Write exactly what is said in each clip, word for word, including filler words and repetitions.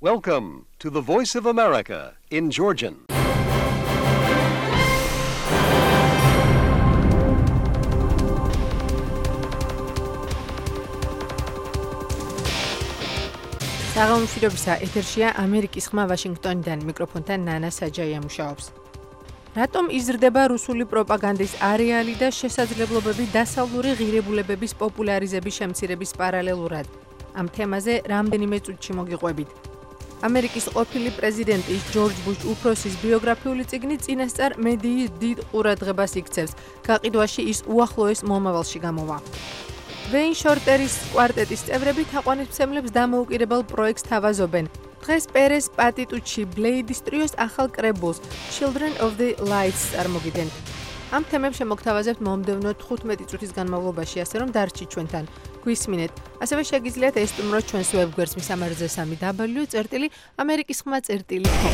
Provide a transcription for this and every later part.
Welcome to the Voice of America in Georgian. საღამომშვიდობისა ეთერშია ამერიკის ხმა ვაშინგტონიდან მიკროფონთან ნანა საჯაია მუშაობს. რატომ იზრდება რუსული პროპაგანდის არეალი და შესაძლებლობები დასავლური ღირებულებების პოპულარიზების შემცირების პარალელურად? ამ თემაზე რამდენიმე წუთში მოგიყვებით. ამერიკის ყოფილი პრეზიდენტის ჯორჯ ბუშ უფროსის ბიოგრაფიული წიგნი წინასწარ მედიის დიდ ყურადღებას იქცევს. გაყიდვაში ის უახლოეს მომავალში გამოვა. ვეინ შორტერის კვარტეტის წევრები თაყვანისმცემლებს დამოუკიდებელ პროექტს თავაზობენ. დღეს პერეს პატიტუჩი ბლეიდის ტრიოს ახალ კრებულს Children of the Lights წარმოგიდგენ. ამ თემებს შემოგთავაზებთ მომდევნო თხუთმეტი წუთის განმავლობაში, ასე რომ დარჩით ჩვენთან. გვისმინეთ. ასევე შეგიძლიათ ესტუმროთ ჩვენს ვებგვერდს მისამართზე სამი დაბლიუ წერტილი ამერიკის ხმა წერტილი com.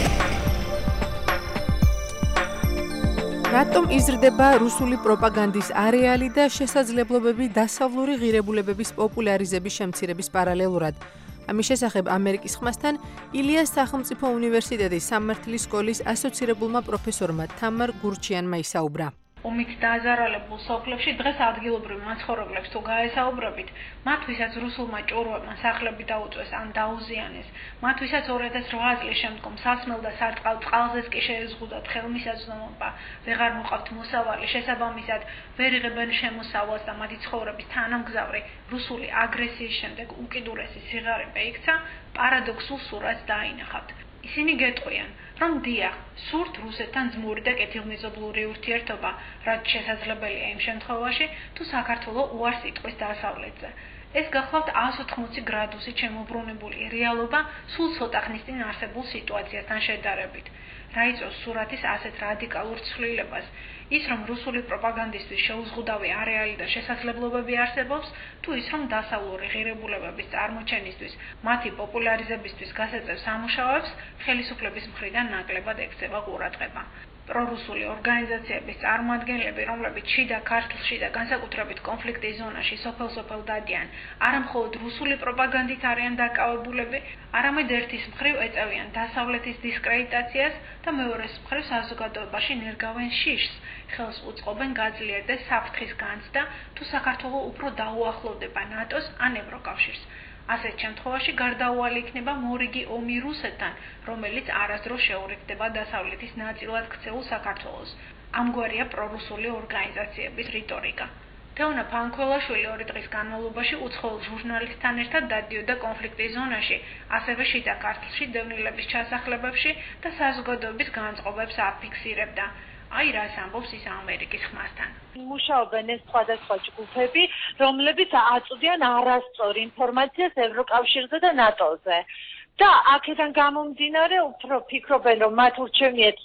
რატომ იზრდება რუსული პროპაგანდის არეალი და შესაძლებლობები დასავლური ღირებულებების პოპულარიზების შემცირების პარალელურად? ამის შესახებ ამერიკის ხმასთან ილიას სახელმწიფო უნივერსიტეტის სამართლის სკოლის ასოცირებულმა პროფესორმა თამარ გურჩიანმა ისაუბრა. ომით დაზარალებულ სოფლებში დღეს ადგილობრივ მაცხოვრებლებს თუ გაესაუბრებით, მათ ვისაც რუსულმა ჭორვებმა სახლები დაუწვეს ან დაუზიანეს, მათ ვისაც ორი ათას რვა წლის შემდგომ სასმელ და სარტყალ წყალზეც კი შეეზღუდათ ხელმისაწვდომობა, ვეღარ მოყავთ მოსავალი, შესაბამისად ვერ იღებენ შემოსავალს და მათი ცხოვრების თანამგზავრი რუსული აგრესიის შემდეგ უკიდურესი სიღარიბე იქცა, პარადოქსულ სურათს დაინახავთ. ისინი გეტყვიან, რომ დიახ, სურთ რუსეთთან ძმური და კეთილმეზობლური ურთიერთობა, რაც შესაძლებელია იმ შემთხვევაში, თუ საქართველო უარს იტყვის დასავლეთზე. ეს გახლავთ εκατს ოთხმოცი გრადუსი შემოbrunებული რეალობა სულ ცოტა ხნის წინ არსებულ სიტუაციასთან შედარებით. რა იწვევს სურათის ასეთ რადიკალურ ცვლილებას? ის, რომ რუსული პროპაგანდისტვის შეუზღუდავი არეალი და შესაძლებლობები არსებობს, თუ ის, რომ დასავლური ღირებულებების წარმოჩენისთვის, მათი პოპულარიზებისთვის გასაწევ სამუშაოებს ხელისუფლების მხრიდან ნაკლებად ექცევა ყურადღება. პრორუსული ორგანიზაციების წარმოადგენლები, რომლებიც შიდა ქართლში და განსაკუთრებით კონფლიქტის ზონაში სოფელ-სოფელ დადიან, არა მხოლოდ რუსული პროპაგანდით არიან დაკავებულები, არამედ ერთის მხრივ ეწევიან დასავლეთის დისკრედიტაციას და მეორეს მხრივ საზოგადოებაში ნერგავენ შიშს, ხელს უწყობენ გაძლიერდეს საფრთხის განცდა, თუ საქართველო უფრო დაუახლოვდება ნატოს ან ევროკავშირს. ასეთ შემთხვევაში გარდაუვალი იქნება მორიგი ომი რუსეთთან, რომელიც არასდროს შეურიგდება დასავლეთის ნაწილად ქცეულ საქართველოს. ამგვარია პრორუსული ორგანიზაციების რიტორიკა. თეონა ფანქველაშვილი ორი დღის განმავლობაში უცხოელ ჟურნალისტთან ერთად დადიოდა კონფლიქტის ზონაში, ასევე შიდა ქართლში დევნილების ჩასახლებებში და საზოგადოების განწყობებს აფიქსირებდა. აი რას ამბობს ის ამერიკის ხმასთან. მუშაობენ ეს სხვადასხვა ჯგუფები, რომლებიც აწვდიან არასწორ ინფორმაციას ევროკავშირზე და ნატოზე. და აქედან გამომდინარე უფრო ფიქრობენ, რომ მათ ურჩევნიათ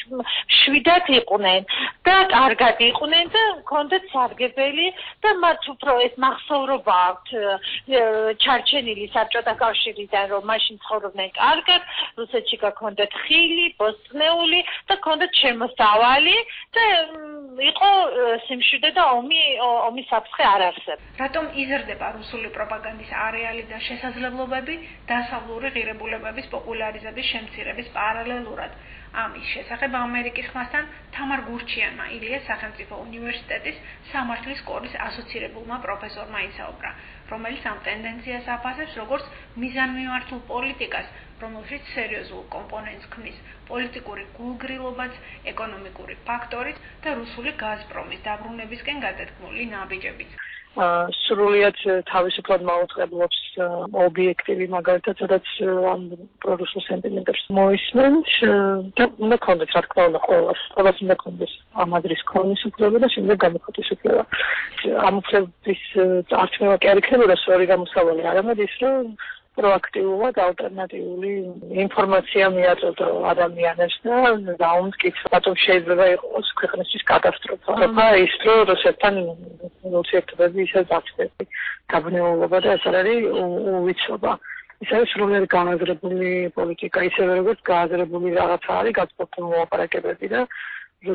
შვიდად იყვნენ და კარგად იყვნენ და ჰქონდათ სარგებელი და მათ უფრო ეს მახსოვრობა აქვთ ჩარჩენილი საბჭოთა კავშირიდან, რომ მაშინ ცხოვრობდნენ კარგად, რუსეთში გაქონდათ ხილი, ბოსტნეული და ჰქონდათ შემოსავალი და იყო სიმშვიდე და ომი ომის საფრთხე არ არსებობს. რატომ იზრდება რუსული პროპაგანდის არეალი და შესაძლებლობები დასავლური ღირებულებების პოპულარიზების შემცირების პარალელურად? ამის შესახებ ამერიკის ხმასთან თამარ გურჩიანმა ილიას სახელმწიფო უნივერსიტეტის სამართლის სკოლის ასოცირებულმა პროფესორმა ისაუბრა, რომელიც ამ ტენდენციას აფასებს როგორც მიზანმიმართულ პოლიტიკას, რომელშიც სერიოზულ კომპონენტს ქმნის პოლიტიკური გულგრილობაც, ეკონომიკური ფაქტორით და რუსული გაზპრომის დაბრუნებისკენ გადადგმული ნაბიჯებიც. სრულიად თავისუფლად მაუწყებლობს ობიექტივი მაგალითად, სადაც ამ პრორუსულ სენტიმენტებს მოისმენ და უნდა ქონდეს, რა თქმა უნდა, ყველას, ყველას უნდა ქონდეს ამ აზრის ქონის უფლება და შემდეგ გამოხატვის უფლება. ამ უფლების წარჩევა კი არ იქნებოდა სწორი გამოსავალი, არამედ ის, რომ პროაქტიულად ალტერნატიული ინფორმაცია მიაწოდო ადამიანებს და დაუმტკიცო, რატომ შეიძლება იყოს ქვეყნისთვის კატასტროფა. და ის, რომ რუსეთთან ურთიერთობები ისე დაწვდები, გაბნეულობა და ეს არის უვიცობა. ის არის სრულიად განაზრებული პოლიტიკა, ისევე როგორც განაზრებული რაღაცა არის გაწყვეტილი მოლაპარაკებები და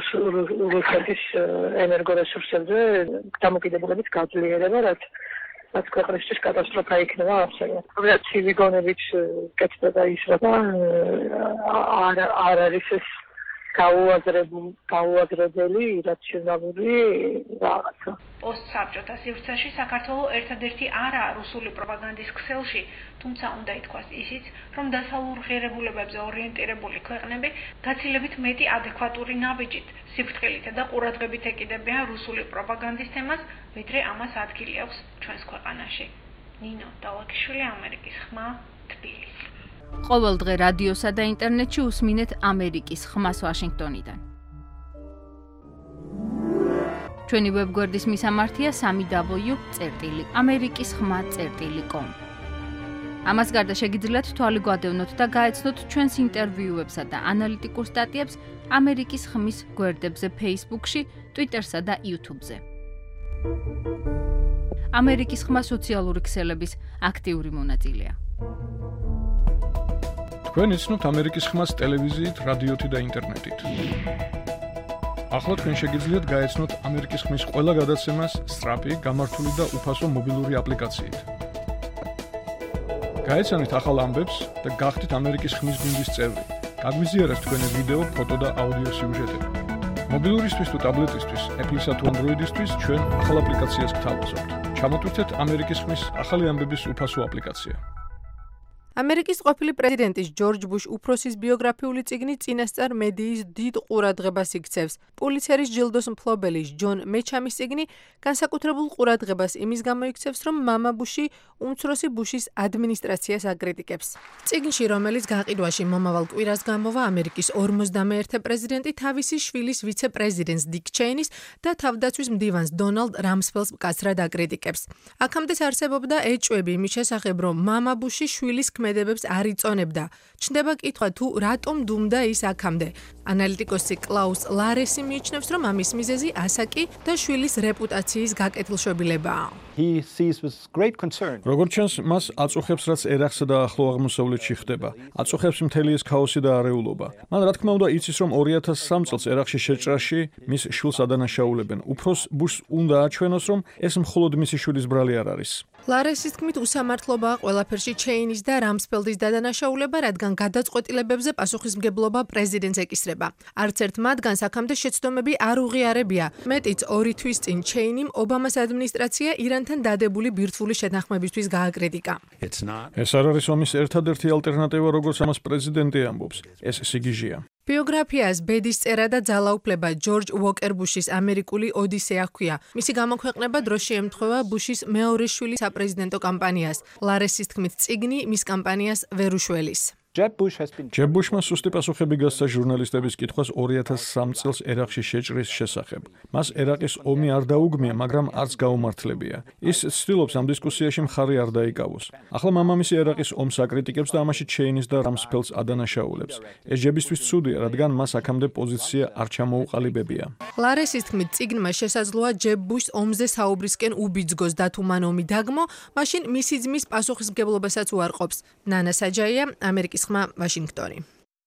რუსეთის ენერგორესურსებზე დამოკიდებულების გაძლიერება, რაც რაც ქვეყნისთვის კატასტროფა იქნება ასევე. რომელიც ცივი გონებით კეთდება ის რა არ არ არის ეს გაუაზრებული გაუაზრებელი რაციონალური რაღაცა. პოსტსაბჭოთა სივრცეში საქართველოს ერთადერთი არაა რუსული პროპაგანდის ქსელში, თუმცა უნდა ითქვას ისიც, რომ დასავლურ ღირებულებებზე ორიენტირებული ქვეყნები გაცილებით მეტი ადეკვატური ნაბიჯით, სიფრთხილით და ყურადღებით ეკიდებიან რუსული პროპაგანდის თემას, ვიდრე ამას ადგილი აქვს ჩვენს ქვეყანაში. ნინო დალაკიშვილი, ამერიკის ხმა, თბილისი. ყოველ დღე რადიოსა და ინტერნეტში უსმინეთ ამერიკის ხმას ვაშინგტონიდან. ჩვენი ვებგვერდის მისამართია სამი დაბლიუ წერტილი ამერიკის ხმა წერტილი კომ. ამას გარდა შეგიძლიათ თვალი გვადევნოთ და გაეცნოთ ჩვენს ინტერვიუებსა და ანალიტიკურ სტატიებს ამერიკის ხმის გვერდებზე Facebook-ში, Twitter-სა და YouTube-ზე. ამერიკის ხმა სოციალური ქსელების აქტიური მონაწილეა. თქვენ იცნობთ ამერიკის ხმას ტელევიზიით, რადიოთი და ინტერნეტით. ახლა თქვენ შეგიძლიათ გაეცნოთ ამერიკის ხმის ყველა გადაცემას სწრაფი, გამართული და უფასო მობილური აპლიკაციით. გაეცანით ახალ ამბებს და გახდით ამერიკის ხმის გუნდის წევრი. გაგვიზიარეთ თქვენი ვიდეო, ფოტო და აუდიო სიუჟეტები. მობილურისთვის თუ ტაბლეტისთვის, Apple-ისა თუ Android-ისთვის ჩვენ ახალ აპლიკაციას გთავაზობთ. ჩამოტვირთეთ ამერიკის ხმის ახალი ამბების უფასო აპლიკაცია. ამერიკის ყოფილი პრეზიდენტის ჯორჯ ბუშ უფროსის ბიოგრაფიული წიგნი წინასწარ მედიის დიდ ყურადღებას იქცევს. პულიცერის ჯილდოს მფლობელი ჯონ მეჩამის წიგნი განსაკუთრებულ ყურადღებას იმის გამო იქცევს, რომ მამა ბუში უმცროსი ბუშის ადმინისტრაციას აკრიტიკებს. წიგნში, რომელიც გაყიდვაში მომავალ კვირას გამოვა, ამერიკის ორმოცდამეერთე პრეზიდენტი თავისი შვილის ვიცე-პრეზიდენტს დიკ ჩეინის და თავდაცვის მდივანს დონალდ რამსფელს მკაცრად აკრიტიკებს. აქამდე არსებობდა ეჭვები იმის შესახებ, რომ მამა ბუში შვილის ქმედებებს არ იწონებდა. ჩნდება კითხვა თუ რატომ დუმდა ის აქამდე. ანალიტიკოსი კლაუს ლარესი მიიჩნევს, რომ ამის მიზეზი ასაკი და შვილის რეპუტაციის გაკეთილშობილებაა. როგორც ჩანს, მას აწუხებს, რაც ერაყსა და ახლო აღმოსავლეთში ხდება. აწუხებს მთელი ეს ქაოსი და არეულობა. მან რა თქმა უნდა იცის, რომ ორი ათას სამ წელს ერაყში შეჭრაში მის შვილს ადანაშაულებენ. უფროს ბუშს უნდა აჩვენოს, რომ ეს მხოლოდ მისი შვილის ბრალი არ არის. ლარესის თქმით, უსამართლობაა ყველაფერში ჩეინის და რამსფელდის დადანაშაულება, რადგან გადაწყვეტილებებზე პასუხისმგებლობა პრეზიდენტს ეკისრება. არც ერთ მათგანს აქამდე შეცდომები არ უღიარებია. მეტიც ორი თვის წინ ჩეინიმ ობამას ადმინისტრაცია ირანთან დადებული ბირთვული შეთანხმებისთვის გააკრიტიკა. ეს არ არის ომის ერთადერთი ალტერნატივა, როგორც ამას პრეზიდენტი ამბობს. ეს სიგიჟეა. ბიოგრაფიას ბედის წერა და ძალაუფლება ჯორჯ უოკერ ბუშის ამერიკული ოდისეა ჰქვია. მისი გამოქვეყნება დროს შეემთხვევა ბუშის მეორე შვილის საპრეზიდენტო კამპანიას. ლარესის თქმით, წიგნი მის კამპანიას ვერ უშველის. ჯებ ბუშმა სუსტი პასუხები გასცა ჟურნალისტების კითხვას ორი ათას სამ წელს ერაყში შეჭრის შესახებ. მას ერაყის ომი არ დაუგმია, მაგრამ არც გაუმართლებია. ის ცდილობს ამ დისკუსიაში მხარი არ დაიკავოს. ახლა მამამისი ერაყის ომს აკრიტიკებს და ამაში ჩეინის და რამსფელს ადანაშაულებს. ეს ჯებისთვის ცუდია, რადგან მას აქამდე პოზიცია არ ჩამოუყალიბებია. ლარესის თქმით, წიგნმა შესაძლოა ჯებ ბუშს ომზე საუბრისკენ უბიძგოს და თუ მან ომი დაგმო, მაშინ მისი ძმის პასუხისმგებლობასაც უარყოფს. ნანა საჯაია, ამერიკის ხმა, ვაშინგტონი.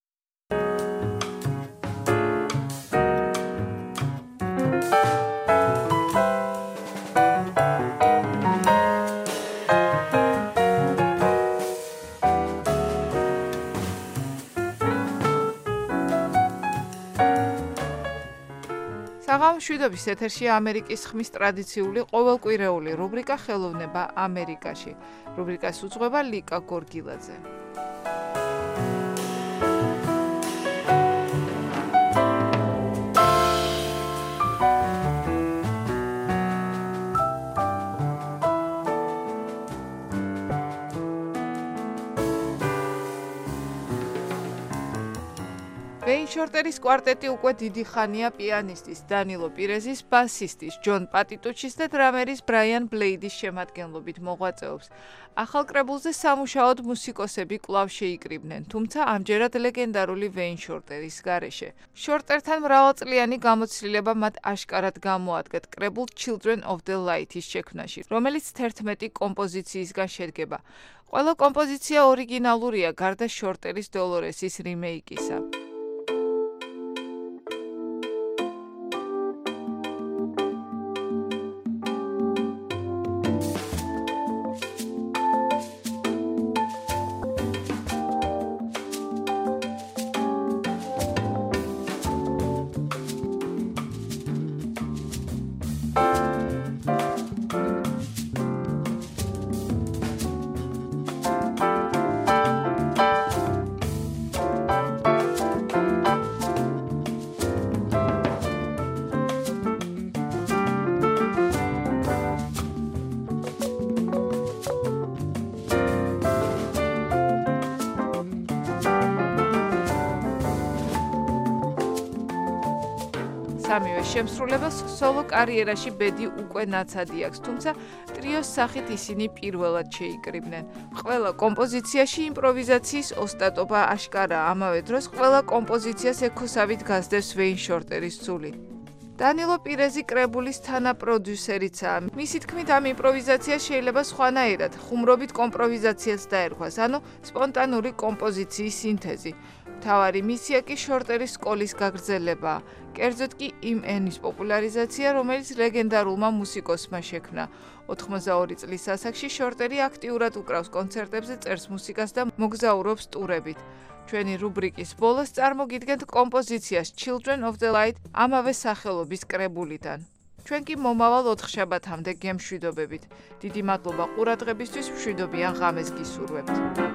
საღამოს შვიდობის ეთერშია ამერიკის ხმის ტრადიციული ყოველკვირეული რუბრიკა ხელოვნება ამერიკაში. რუბრიკას უძღვება ლიკა გორგილაძე. ვეინ შორტერის კვარტეტი უკვე დიდი ხანია პიანისტის დანილო პირეზის, ბასისტის ჯონ პატიტუჩის და დრამერის ბრაიან ბლეიდის შემადგენლობით მოღვაწეობს. ახალ კრებულზე სამუშაოდ მუსიკოსები კვლავ შეიკრიბნენ, თუმცა ამჯერად ლეგენდარული ვეინ შორტერის გარეშე. შორტერთან მრავალწლიანი გამოცდილება მათ აშკარად გამოადგეთ კრებულ Children of the Light-ის შექმნაში, რომელიც თერთმეტი კომპოზიციისგან შედგება. ყველა კომპოზიცია ორიგინალურია, გარდა შორტერის დოლორესის რიმეიკისა. სამივე შემსრულებელს სოლო კარიერაში ბედი უკვე ნაცადი აქვს, თუმცა ტრიოს სახით ისინი პირველად შეიკრიბნენ. ყველა კომპოზიციაში იმპროვიზაციის ოსტატობა აშკარაა, ამავე დროს ყველა კომპოზიციას ეკოსავით გასდევს ვეინ შორტერის ცული. დანილო პირეზი კრებულის თანაპროდიუსერიცაა. მისი თქმით, ამ იმპროვიზაციას შეიძლება სხვანაირად, ხუმრობით კომპროვიზაციას დაერქვას, ანუ სპონტანური კომპოზიციის სინთეზი. მთავარი მისია კი შორტერის სკოლის გაგრძელებაა, კერძოდ კი იმ ენის პოპულარიზაცია, რომელიც ლეგენდარულმა მუსიკოსმა შექმნა. ოთხმოცდაორი წლის ასაკში შორტერი აქტიურად უკრავს კონცერტებზე, წერს მუსიკას და მოგზაურობს ტურებით. ჩვენი რუბრიკის ბოლოს წარმოგიდგენთ კომპოზიციას Children of the Light ამავე სახელობის კრებულიდან. ჩვენ კი მომავალ ოთხშაბათამდე გემშვიდობებით. დიდი მადლობა ყურადღებისთვის, მშვიდობიან ღამეს გისურვებთ.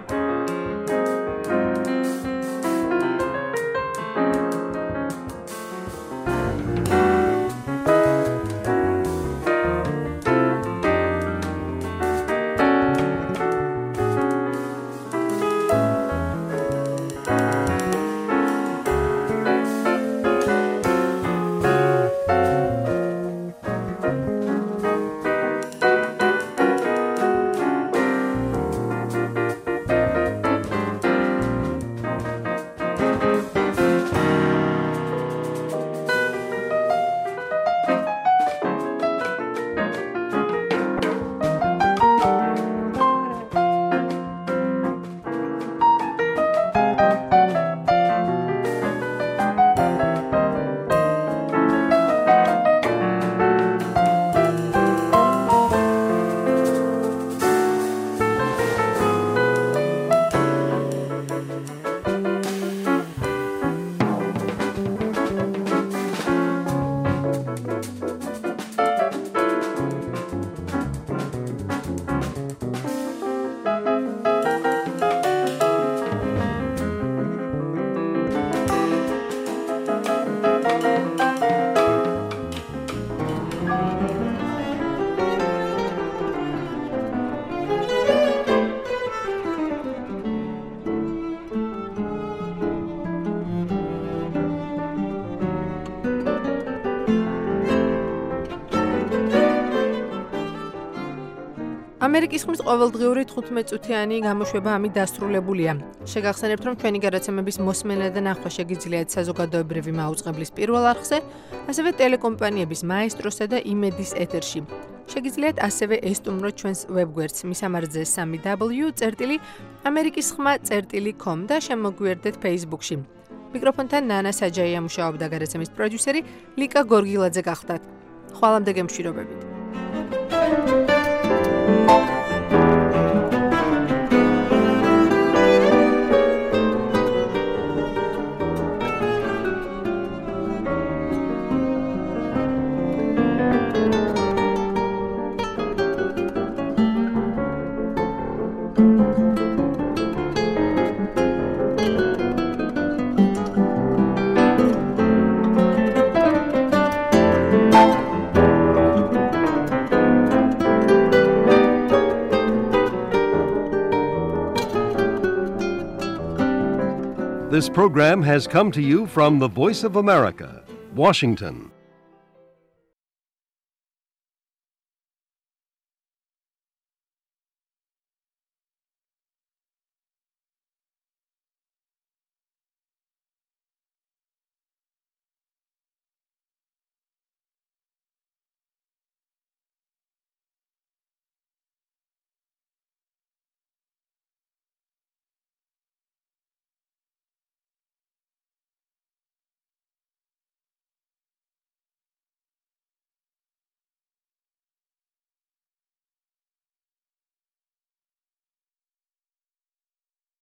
ამერიკის ხმის ყოველდღიური თხუთმეტ წუთიანი გამოშვება ამით დასრულებულია. შეგახსენებთ, რომ ჩვენი გადაცემების მოსმენა და ნახვა შეგიძლიათ საზოგადოებრივი მაუწყებლის პირველ არხზე, ასევე ტელეკომპანიების მაესტროსა და იმედის ეთერში. შეგიძლიათ ასევე ესტუმროთ ჩვენს ვებგვერდს მისამართზე სამი დაბლიუ წერტილი ამერიკის ხმა წერტილი com და შემოგვიერთდეთ Facebook-ში. მიკროფონთან ნანა საჯაია მუშაობდა, გადაცემის პროდიუსერი ლიკა გორგილაძე გახდათ. ხვალამდე გემშვიდობებით. This program has come to you from the Voice of America, Washington.